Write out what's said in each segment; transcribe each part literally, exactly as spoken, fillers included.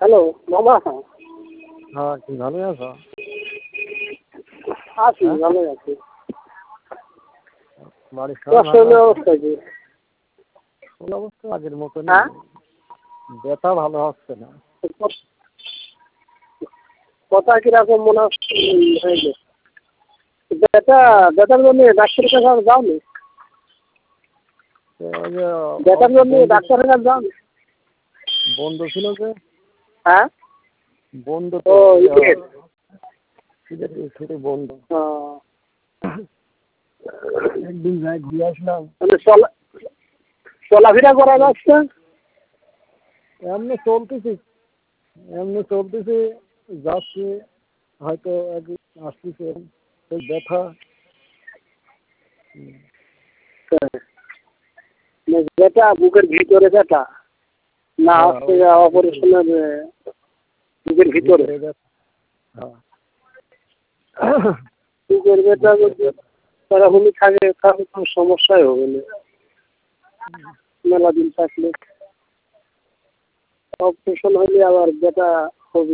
Hello মামা। হ্যাঁ, কি ভালোই আছো? আছি, হ্যাঁ? ভালোই আছি। বাড়ির সবাই তোমার ভালো শরীরের আছে? অবস্থা কি? শরীর অবস্থা আগের মতনই। হ্যাঁ? ব্যথা ভালো হচ্ছে না। কথা কিরকম মনে হচ্ছে হয়েছে? ব্যথা হ্যাঁ? ব্যথার জন্য ডাক্তারের কাছে আর যাওনি? তো ওই যে ব্যথার জন্য বন্ধু ডাক্তারের কাছে যাওনি? বন্ধু ছিল যে হ্যাঁ? বন্ধু ও তো ইয়ে শীতের ছুটি বন্ধু। ও, একদিন যাই ঘুরে আসলাম। মানে চলা চলাফেরা করা যাচ্ছে? এমনি চলতেছি এমনি চলতেছি যাচ্ছি, হয়তো একদিন আসতেছে এই ব্যথা। হুম, মানে ব্যথা বুকের ভিতরে ব্যথা না হ্যাঁ, হচ্ছে ওই ভিতরে অপারেশনের বুকের ভিতরে? ভিতরে ব্যথা। হ্যাঁ। বুকের ব্যথা ভিতরে যদি ব্যথা। এরকমই থাকে তাহলে তো সমস্যাই হবে না মেলা দিন থাকলে। অপারেশন হলে আবার ব্যথা হবে।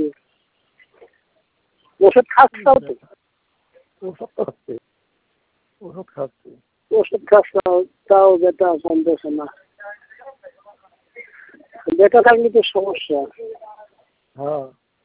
ওষুধ খাচ্ছাও তো? ওষুধ তো খাচ্ছি ওষুধ খাচ্ছি। ওষুধ খাচ্ছাও তাও ব্যথা কমতেছে না। ব্যথা থাকলে তো সমস্যা। হ্যাঁ।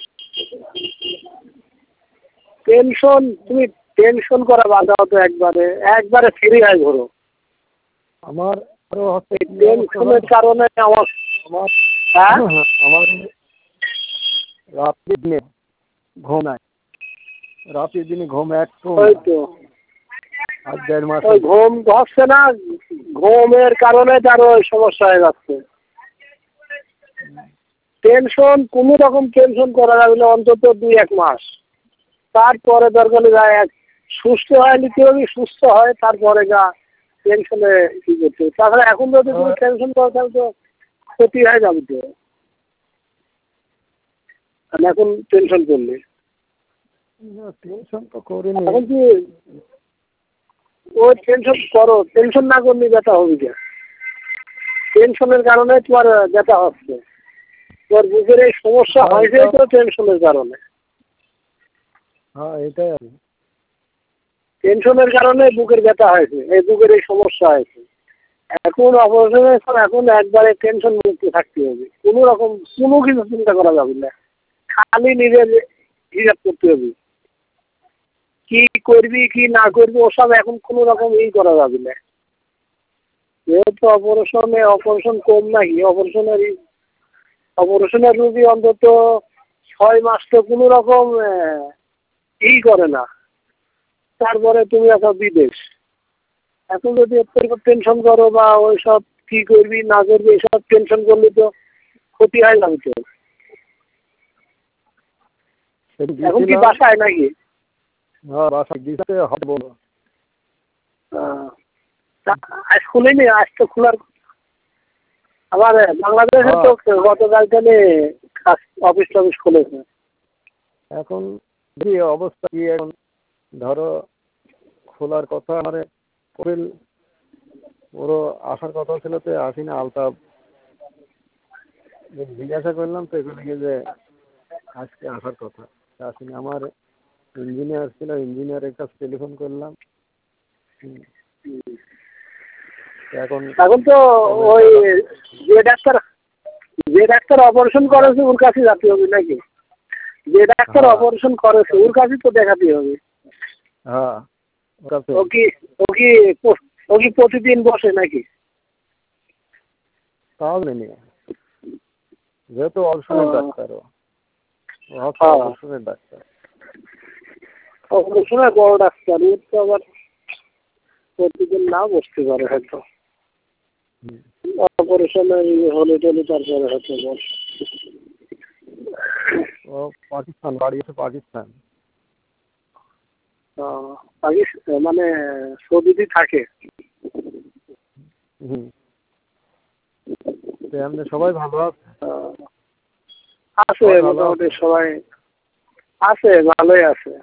টেনশন তুমি টেনশন করা বাঁধাও তো একবারে একবারে ফ্রি হয় ঘোরো। আমার আরো হচ্ছে এই কি অবস্থা টেনশনের জানো? কারণে আমার আমার হ্যাঁ আমার রাত্রি দিনে ঘুম নাই। রাত্রি দিনে ঘুম একটু ওই না। তো আর দেড় মাস ওই হলো। ঘুম হচ্ছে না। ঘুমের কারণে তার ওই সমস্যা হয়ে যাচ্ছে। টেনশন কোনো রকম টেনশন করা যাবে না অন্তত দুই এক মাস। তারপরে দরকার যায় এক সুস্থ হয় নিতে হবে, সুস্থ হয় তারপরে যা টেনশনে কি করতে হবে। তাছাড়া এখন যদি তুমি টেনশন করো তাহলে তো ক্ষতি হয়ে যাবে তো। আর এখন টেনশন করলে টেনশন তো করিনি। এখন কি ওই টেনশন করো, টেনশন না করলে ব্যথা হবে না। টেনশনের কারণে তোমার ব্যথা হচ্ছে। তোমার বুকের এই সমস্যা হ্যাঁ, হয়েছে এটা তো টেনশনের কারণে। হ্যাঁ এটাই আর কি। টেনশনের কারণে বুকের ব্যথা হয়েছে, এই বুকের এই সমস্যা হয়েছে। এখন অপারেশনের পর এখন একবারে টেনশন মুক্ত থাকতে হবে। কোনো রকম কোনো কিছু চিন্তা করা যাবে না। খালি নিজের হিসাব করতে হবে। কি করবি কি না করবি ওসব এখন কোনো রকম ই করা যাবে না। যেহেতু অপারেশনে অপারেশন কম নাকি অপারেশনের অপারেশনের রুগী অন্তত ছয় মাস তো কোনো রকম ই করে না। তারপরে তুমি একটা বিদেশ। এখন যদি একটু টেনশন করো বা ওই সব কি করবি না করবি এসব টেনশন করলে তো ক্ষতি হয় যাবে তো। সেটা এখন কি গিয়েছিলাম। বাসায় নাকি? হ্যাঁ, বাসায় গিয়েছে হবে বলো। আহ, তা- আজ খুলেনি, আজ তো খোলার আবার বাংলাদেশে হ্যাঁ, তো গতকাল থেকে অফিস টফিস খুলেছে। এখন কি অবস্থা কি এখন ধরো খোলার কথা মানে কপিল ওরও আসার কথা ছিল তো আসি না আলতাফ জিজ্ঞাসা করলাম তো এখানে গিয়ে যে আজকে আসার কথা আসি না। আমার ইঞ্জিনিয়ার ছিল ইঞ্জিনিয়ারের কাছে টেলিফোন করলাম। হুম, এখন এখন তো কবে ওই টাকা যে ডাক্তার যে ডাক্তার অপারেশন হ্যাঁ করেছে ওর কাছে যেতে হবে নাকি? যে ডাক্তার হ্যাঁ অপারেশন করেছে ওর কাছে তো দেখাতে হবে। হ্যাঁ ওর কাছে ও কি ও কি ও কি প্রতিদিন বসে নাকি? তাহলে নিয়ে যেহেতু অপারেশনের ডাক্তার ও ও হচ্ছে হ্যাঁ অপারেশনের ডাক্তার। অপারেশনের বড় ডাক্তার ওর তো আবার প্রতিদিন না বসতে পারে হয়তো। হুম, অপারেশনের হলে টলে তারপরে হয়তো বস। ও পাকিস্তান বাড়ি আছে পাকিস্তান। পাকিস্তান মানে সৌদিতে থাকে। হুম, তো এমনি সবাই ভালো আছে? আহ, আছে সবাই ভালো মোটামুটি আছে? সবাই আছে, ভালোই আছে।